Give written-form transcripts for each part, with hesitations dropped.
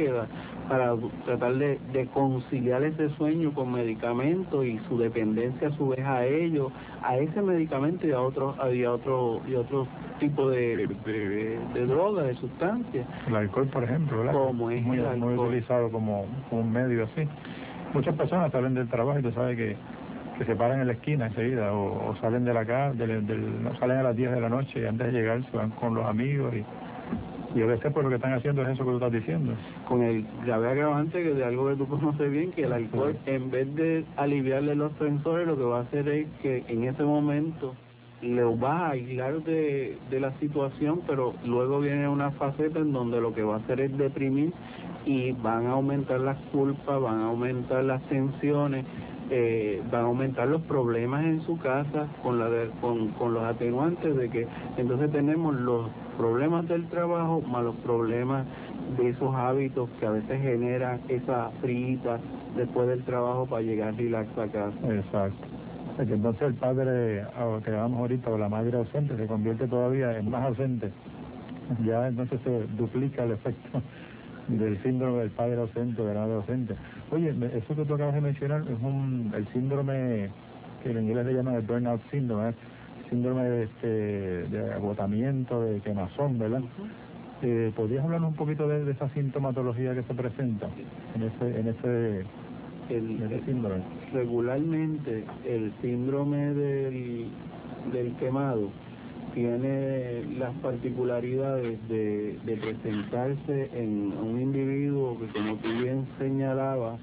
búsqueda para tratar de conciliar ese sueño con medicamentos y su dependencia a su vez a ellos, a ese medicamento y a otro tipo de droga, de sustancia. El alcohol, por ejemplo, ¿verdad? Como es muy, el alcohol. Muy utilizado como un medio así. Muchas personas salen del trabajo y tú sabes que se paran en la esquina enseguida o salen de la casa, no salen a las 10 de la noche y antes de llegar se van con los amigos y a veces pues lo que están haciendo es eso que tú estás diciendo. Con el grave agravante que de algo que tú conoces bien, que el alcohol en vez de aliviarle los tensores lo que va a hacer es que en ese momento lo va a aislar de la situación, pero luego viene una faceta en donde lo que va a hacer es deprimir y van a aumentar las culpas, van a aumentar las tensiones, van a aumentar los problemas en su casa con los atenuantes de que entonces tenemos los problemas del trabajo más los problemas de esos hábitos que a veces generan esa frita después del trabajo para llegar relax a casa. Exacto. Entonces el padre, que llamamos ahorita, o la madre ausente, se convierte todavía en más ausente. Ya entonces se duplica el efecto del síndrome del padre ausente o de la madre ausente. Oye, eso que tú acabas de mencionar es el síndrome que en inglés le llaman el burnout syndrome, síndrome de agotamiento, de quemazón, ¿verdad? ¿Podrías hablarnos un poquito de esa sintomatología que se presenta en ese síndrome? Regularmente el síndrome del quemado tiene las particularidades de presentarse en un individuo que como tú bien señalabas,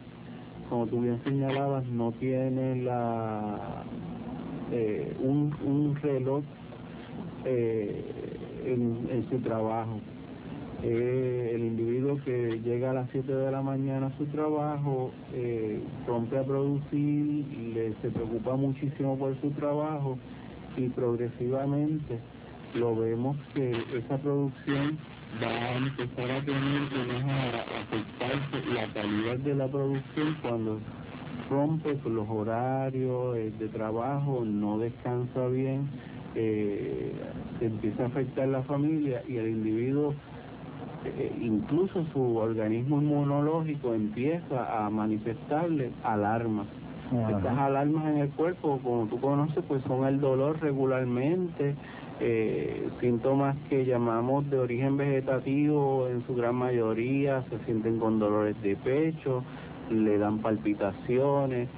no tiene un reloj en su trabajo. El individuo que llega a las 7 de la mañana a su trabajo, rompe a producir, se preocupa muchísimo por su trabajo y progresivamente lo vemos que esa producción va a empezar a afectarse la calidad de la producción cuando rompe con los horarios de trabajo, no descansa bien, se empieza a afectar la familia y el individuo, incluso su organismo inmunológico empieza a manifestarle alarmas. Ajá. Estas alarmas en el cuerpo, como tú conoces, pues son el dolor regularmente, síntomas que llamamos de origen vegetativo en su gran mayoría, se sienten con dolores de pecho, le dan palpitaciones,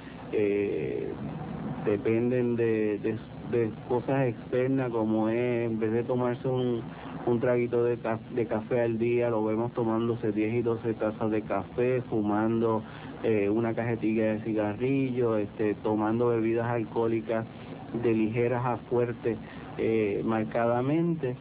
dependen de cosas externas como es, en vez de tomarse un traguito de café al día, lo vemos tomándose 10 y 12 tazas de café, fumando una cajetilla de cigarrillos, tomando bebidas alcohólicas de ligeras a fuertes marcadamente.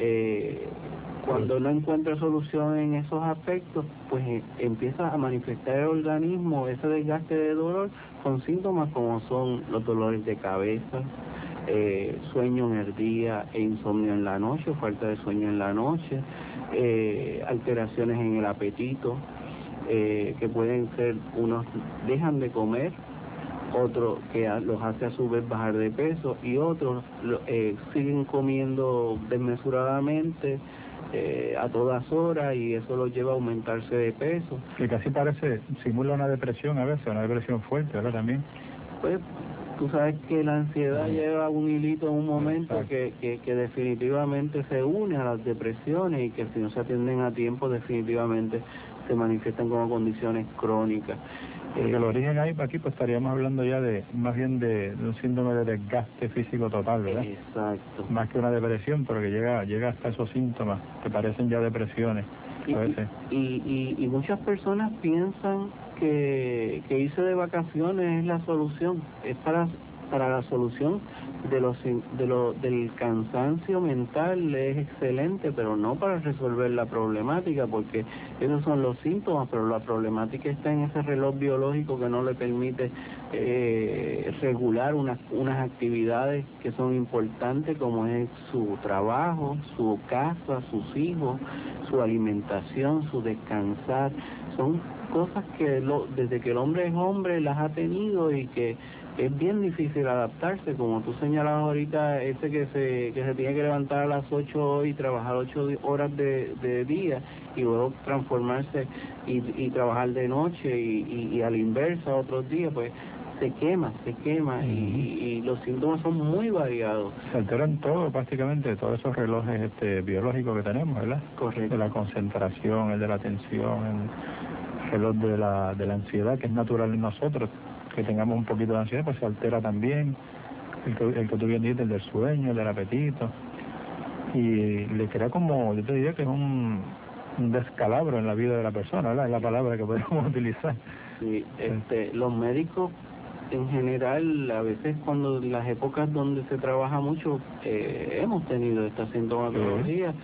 Cuando no encuentra solución en esos aspectos, pues empieza a manifestar el organismo ese desgaste de dolor con síntomas como son los dolores de cabeza, sueño en el día e insomnio en la noche, falta de sueño en la noche, alteraciones en el apetito, que pueden ser, unos dejan de comer, otros que los hace a su vez bajar de peso y otros siguen comiendo desmesuradamente a todas horas y eso los lleva a aumentarse de peso. Que casi simula una depresión a veces, una depresión fuerte, ¿verdad? También. Pues tú sabes que la ansiedad lleva un hilito en un momento que definitivamente se une a las depresiones y que si no se atienden a tiempo definitivamente se manifiestan como condiciones crónicas. Porque el origen aquí pues estaríamos hablando ya más bien de un síndrome de desgaste físico total, ¿verdad? Exacto. Más que una depresión, pero que llega hasta esos síntomas que parecen ya depresiones a veces. Y muchas personas piensan que irse de vacaciones es la solución, es para la solución del cansancio mental, es excelente, pero no para resolver la problemática, porque esos son los síntomas, pero la problemática está en ese reloj biológico que no le permite regular unas actividades que son importantes, como es su trabajo, su casa, sus hijos, su alimentación, su descansar. Son cosas que desde que el hombre es hombre las ha tenido y que es bien difícil adaptarse, como tú señalabas ahorita, ese que se tiene que levantar a las 8 y trabajar 8 horas de día y luego transformarse y trabajar de noche y a la inversa otros días, pues se quema y los síntomas son muy variados. Se alteran todo, prácticamente, todos esos relojes biológicos que tenemos, ¿verdad? Correcto. De la concentración, el de la atención, el reloj de la ansiedad, que es natural en nosotros, que tengamos un poquito de ansiedad, pues se altera también. El que tú bien dices, el del sueño, el del apetito. Y le crea como, yo te diría que es un descalabro en la vida de la persona, ¿verdad? Es la palabra que podemos utilizar. Sí, los médicos en general, a veces cuando las épocas donde se trabaja mucho, hemos tenido esta sintomatología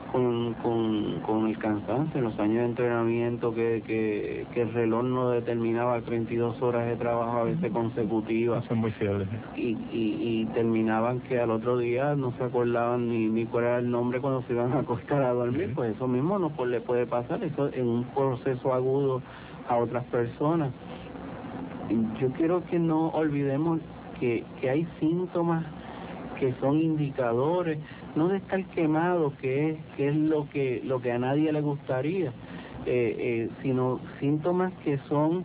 con el cansancio, en los años de entrenamiento que el reloj no determinaba 32 horas de trabajo a veces consecutivas. Eso es muy fiable. Y terminaban que al otro día no se acordaban ni cuál era el nombre cuando se iban a acostar a dormir, pues eso mismo no le puede pasar, eso en un proceso agudo a otras personas. Yo quiero que no olvidemos que hay síntomas que son indicadores, no de estar quemado, que es lo que a nadie le gustaría, sino síntomas que son,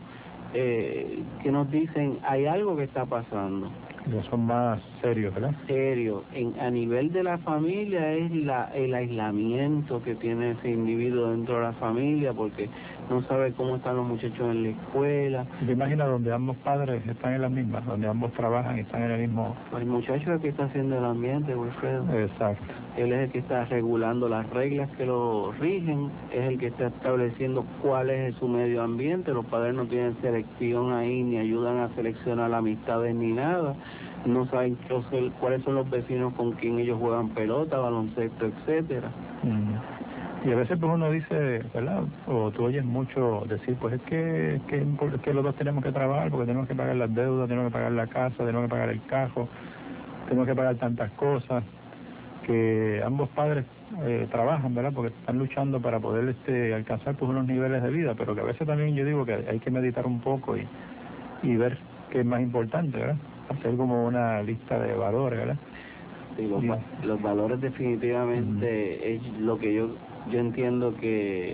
que nos dicen, hay algo que está pasando. Ya son más serios, ¿verdad? Serio. A nivel de la familia es el aislamiento que tiene ese individuo dentro de la familia, porque no sabe cómo están los muchachos en la escuela. ¿Te imaginas donde ambos padres están en la misma, donde ambos trabajan y están en el mismo? El muchacho es el que está haciendo el ambiente, Wilfredo. Exacto. Él es el que está regulando las reglas que lo rigen, es el que está estableciendo cuál es su medio ambiente. Los padres no tienen selección ahí, ni ayudan a seleccionar amistades ni nada. No saben cuáles son los vecinos con quien ellos juegan pelota, baloncesto, etcétera. Y a veces pues uno dice, ¿verdad? O tú oyes mucho decir, pues es que los dos tenemos que trabajar porque tenemos que pagar las deudas, tenemos que pagar la casa, tenemos que pagar el carro, tenemos que pagar tantas cosas, que ambos padres trabajan, ¿verdad? Porque están luchando para poder alcanzar pues unos niveles de vida, pero que a veces también yo digo que hay que meditar un poco y ver qué es más importante, ¿verdad? Hacer como una lista de valores, ¿verdad? Sí, los valores definitivamente es lo que yo entiendo que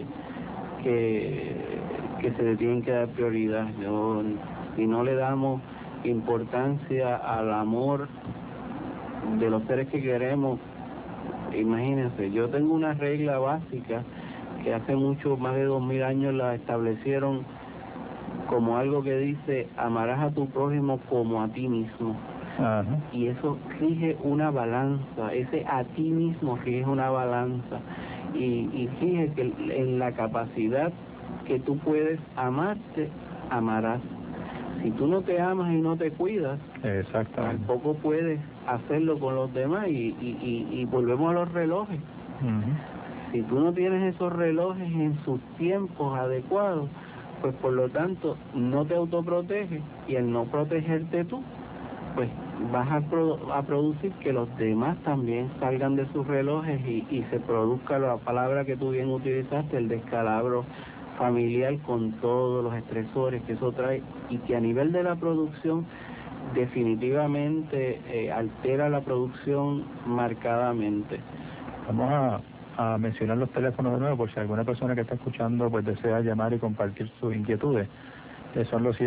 se le tienen que dar prioridad. Si no le damos importancia al amor de los seres que queremos, imagínense, yo tengo una regla básica que hace mucho, más de 2000 años la establecieron como algo que dice, amarás a tu prójimo como a ti mismo. Ajá. Y eso rige una balanza, ese a ti mismo rige una balanza. Y fíjate que en la capacidad que tú puedes amarte, amarás. Si tú no te amas y no te cuidas, tampoco puedes hacerlo con los demás y volvemos a los relojes. Si tú no tienes esos relojes en sus tiempos adecuados, pues por lo tanto no te autoproteges y al no protegerte tú, pues vas a producir que los demás también salgan de sus relojes y se produzca la palabra que tú bien utilizaste, el descalabro familiar con todos los estresores que eso trae y que a nivel de la producción definitivamente altera la producción marcadamente. Vamos a mencionar los teléfonos de nuevo por si alguna persona que está escuchando pues desea llamar y compartir sus inquietudes. Son los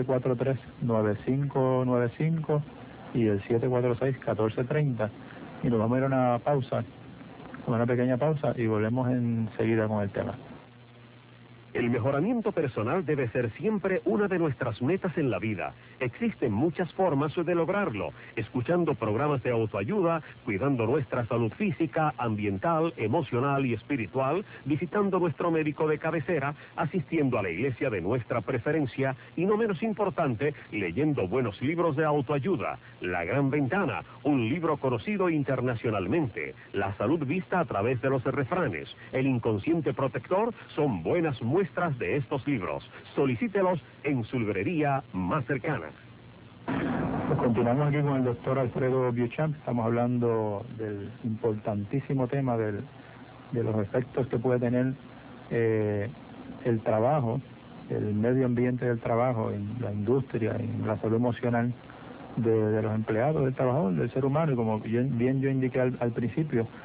743-9595 y el 746-1430. Y nos vamos a ir a una pausa, una pequeña pausa, y volvemos enseguida con el tema. El mejoramiento personal debe ser siempre una de nuestras metas en la vida. Existen muchas formas de lograrlo, escuchando programas de autoayuda, cuidando nuestra salud física, ambiental, emocional y espiritual, visitando nuestro médico de cabecera, asistiendo a la iglesia de nuestra preferencia y, no menos importante, leyendo buenos libros de autoayuda. La Gran Ventana, un libro conocido internacionalmente. La salud vista a través de los refranes. El inconsciente protector son buenas muestras de estos libros. Solicítelos en su librería más cercana. Pues continuamos aquí con el doctor Alfredo Beauchamp. Estamos hablando del importantísimo tema de los efectos que puede tener el trabajo, el medio ambiente del trabajo, en la industria, en la salud emocional de los empleados, del trabajador, del ser humano. Y como bien yo indiqué al principio,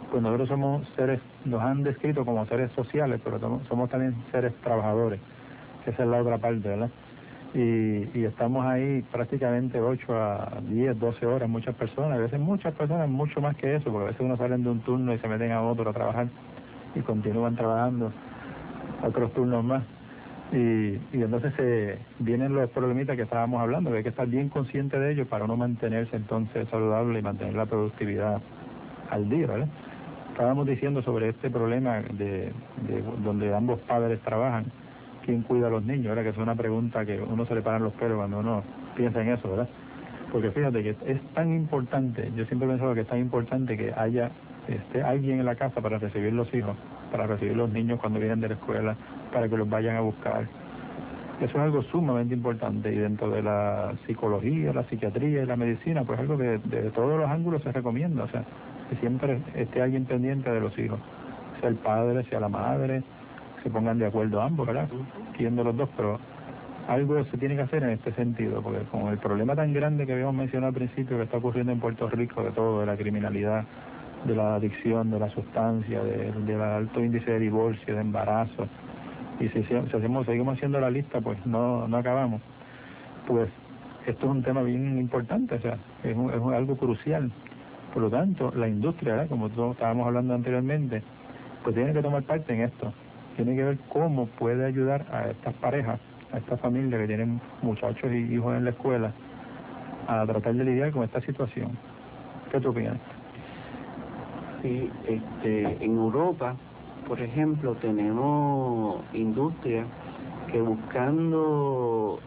pues nosotros somos seres, nos han descrito como seres sociales, pero somos también seres trabajadores, que esa es la otra parte, ¿verdad? Y estamos ahí prácticamente 8 a 10, 12 horas, muchas personas, a veces muchas personas, mucho más que eso, porque a veces uno salen de un turno y se meten a otro a trabajar y continúan trabajando otros turnos más. Y entonces vienen los problemitas que estábamos hablando, que hay que estar bien consciente de ellos para uno mantenerse entonces saludable y mantener la productividad al día, ¿verdad? Estábamos diciendo sobre este problema de donde ambos padres trabajan, ¿quién cuida a los niños? ¿Verdad? Que es una pregunta que uno se le paran los pelos cuando uno piensa en eso, ¿verdad? Porque fíjate que es tan importante, yo siempre he pensado que es tan importante que haya alguien en la casa para recibir los hijos, para recibir los niños cuando vienen de la escuela, para que los vayan a buscar. Eso es algo sumamente importante y dentro de la psicología, la psiquiatría y la medicina, pues algo que de todos los ángulos se recomienda, o sea, que siempre esté alguien pendiente de los hijos, sea el padre, sea la madre, se pongan de acuerdo ambos, ¿verdad? Quién de los dos, pero algo se tiene que hacer en este sentido, porque con el problema tan grande que habíamos mencionado al principio que está ocurriendo en Puerto Rico, de todo, de la criminalidad, de la adicción, de la sustancia, del alto índice de divorcio, de embarazo, y si seguimos haciendo la lista, pues no acabamos. Pues esto es un tema bien importante, o sea, es algo crucial. Por lo tanto, la industria, ¿verdad? Como todos estábamos hablando anteriormente, pues tiene que tomar parte en esto. Tiene que ver cómo puede ayudar a estas parejas, a estas familias que tienen muchachos y hijos en la escuela, a tratar de lidiar con esta situación. ¿Qué tú opinas? Sí, en Europa, por ejemplo, tenemos industrias que buscando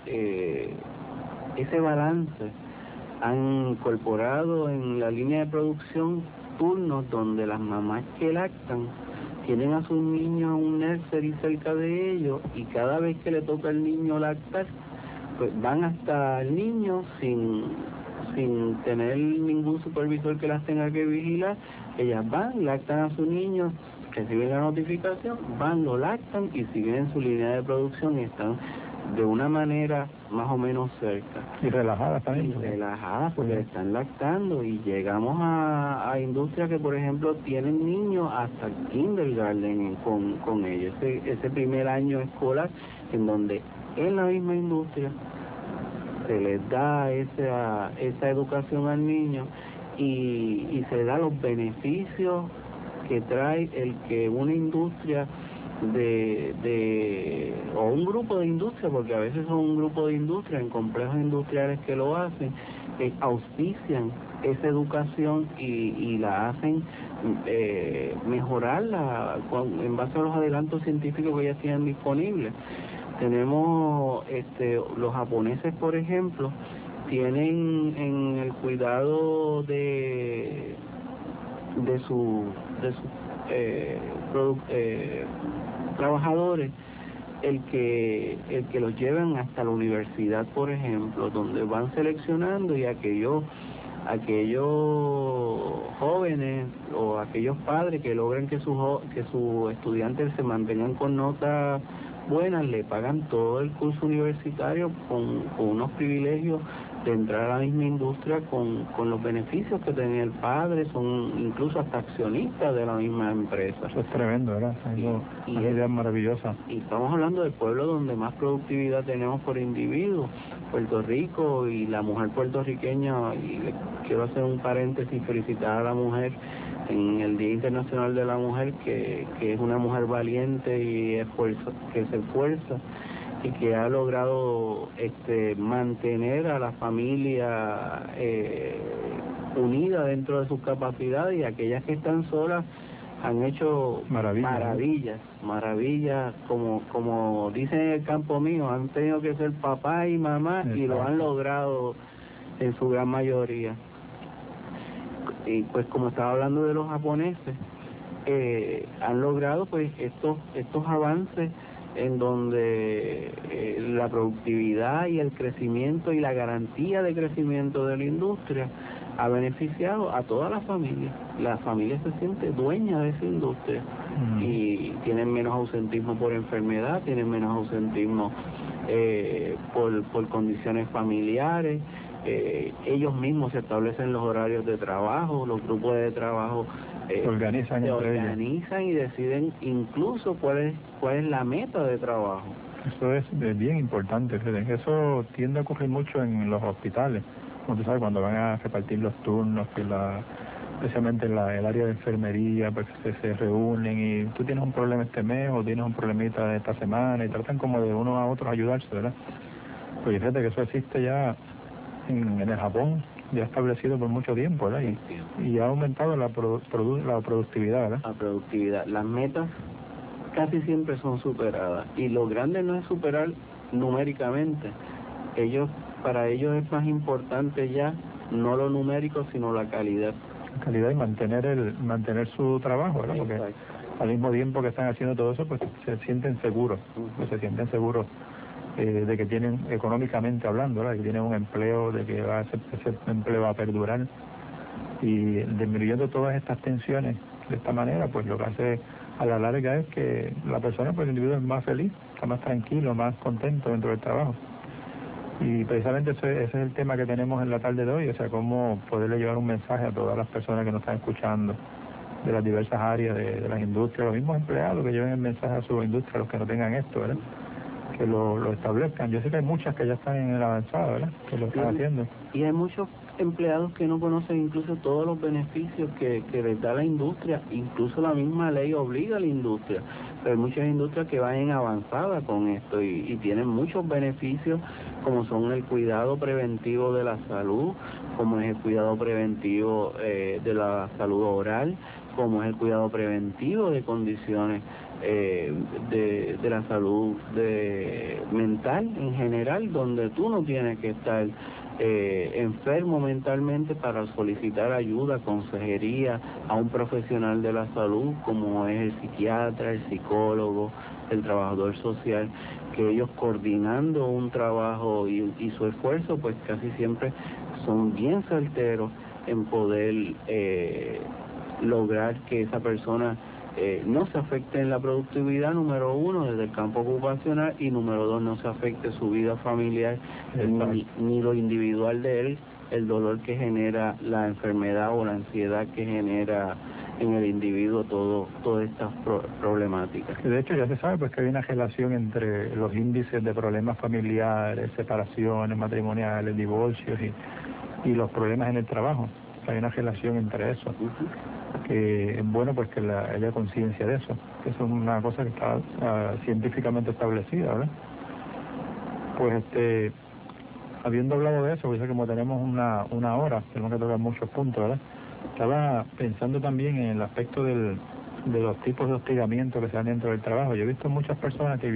ese balance han incorporado en la línea de producción turnos donde las mamás que lactan tienen a sus niños a un nursery cerca de ellos y cada vez que le toca al niño lactar, pues van hasta el niño sin tener ningún supervisor que las tenga que vigilar. Ellas van, lactan a su niño, reciben la notificación, van, lo lactan y siguen en su línea de producción y están de una manera más o menos cerca. Y relajadas también. Y relajadas porque le están lactando y llegamos a industrias que por ejemplo tienen niños hasta el kindergarten con ellos, ese primer año escolar en donde en la misma industria se les da esa educación al niño y se le da los beneficios que trae el que una industria o un grupo de industria, porque a veces son un grupo de industria en complejos industriales que lo hacen, auspician esa educación y la hacen mejorarla en base a los adelantos científicos que ellas tienen disponibles. Tenemos los japoneses, por ejemplo, tienen en el cuidado de sus trabajadores el que los llevan hasta la universidad, por ejemplo, donde van seleccionando y aquellos jóvenes o aquellos padres que logren que sus estudiantes se mantengan con notas buenas, le pagan todo el curso universitario con unos privilegios de entrar a la misma industria con los beneficios que tenía el padre, son incluso hasta accionistas de la misma empresa. Eso es tremendo, ¿verdad? Una idea maravillosa. Y estamos hablando del pueblo donde más productividad tenemos por individuo, Puerto Rico, y la mujer puertorriqueña, y quiero hacer un paréntesis y felicitar a la mujer en el Día Internacional de la Mujer, que es una mujer valiente y que se esfuerza y que ha logrado mantener a la familia unida dentro de sus capacidades, y aquellas que están solas han hecho maravillas, como dicen en el campo mío, han tenido que ser papá y mamá. Exacto. Y lo han logrado en su gran mayoría. Y pues como estaba hablando de los japoneses, han logrado pues estos avances en donde la productividad y el crecimiento y la garantía de crecimiento de la industria ha beneficiado a toda la familia. La familia se siente dueña de esa industria y tienen menos ausentismo por enfermedad, tienen menos ausentismo por condiciones familiares. Ellos mismos se establecen los horarios de trabajo, los grupos de trabajo se organizan se entre ellos. organizan y deciden incluso cuál es la meta de trabajo. Eso es bien importante. Eso tiende a ocurrir mucho en los hospitales. Como tú sabes, cuando van a repartir los turnos, que especialmente en el área de enfermería, pues se reúnen y tú tienes un problema este mes o tienes un problemita esta semana y tratan como de uno a otros ayudarse, ¿verdad? Pues fíjate que eso existe ya en el Japón, ya establecido por mucho tiempo, ¿verdad? Y ha aumentado la productividad, ¿verdad? La productividad. Las metas casi siempre son superadas y lo grande no es superar numéricamente. Para ellos es más importante ya no lo numérico sino la calidad. La calidad y mantener su trabajo, ¿verdad? Porque al mismo tiempo que están haciendo todo eso, pues se sienten seguros, de que tienen, económicamente hablando, ¿verdad? Que tienen un empleo, de que ese empleo va a perdurar. Y disminuyendo todas estas tensiones de esta manera, pues lo que hace a la larga es que la persona, pues el individuo es más feliz, está más tranquilo, más contento dentro del trabajo. Y precisamente ese es el tema que tenemos en la tarde de hoy, o sea, cómo poderle llevar un mensaje a todas las personas que nos están escuchando de las diversas áreas de las industrias, los mismos empleados que lleven el mensaje a su industria, los que no tengan esto, ¿verdad? Que lo establezcan. Yo sé que hay muchas que ya están en el avanzado, ¿verdad? Que lo están haciendo. Y hay muchos empleados que no conocen incluso todos los beneficios que les da la industria, incluso la misma ley obliga a la industria. Pero hay muchas industrias que van en avanzada con esto y tienen muchos beneficios, como son el cuidado preventivo de la salud, como es el cuidado preventivo de la salud oral, como es el cuidado preventivo de condiciones de la salud mental en general, donde tú no tienes que estar enfermo mentalmente para solicitar ayuda, consejería a un profesional de la salud como es el psiquiatra, el psicólogo, el trabajador social, que ellos coordinando un trabajo y su esfuerzo pues casi siempre son bien certeros en poder lograr que esa persona no se afecte en la productividad, número uno, desde el campo ocupacional, y número dos, no se afecte su vida familiar, ni lo individual de él, el dolor que genera la enfermedad o la ansiedad que genera en el individuo todas estas problemáticas. De hecho, ya se sabe pues que hay una relación entre los índices de problemas familiares, separaciones matrimoniales, divorcios y los problemas en el trabajo. Hay una relación entre eso. Que es bueno pues que haya conciencia de eso, que eso es una cosa que está científicamente establecida, ¿verdad? Pues habiendo hablado de eso, pues como tenemos una hora, tenemos que tocar muchos puntos, ¿verdad? Estaba pensando también en el aspecto de los tipos de hostigamiento que se dan dentro del trabajo. Yo he visto muchas personas que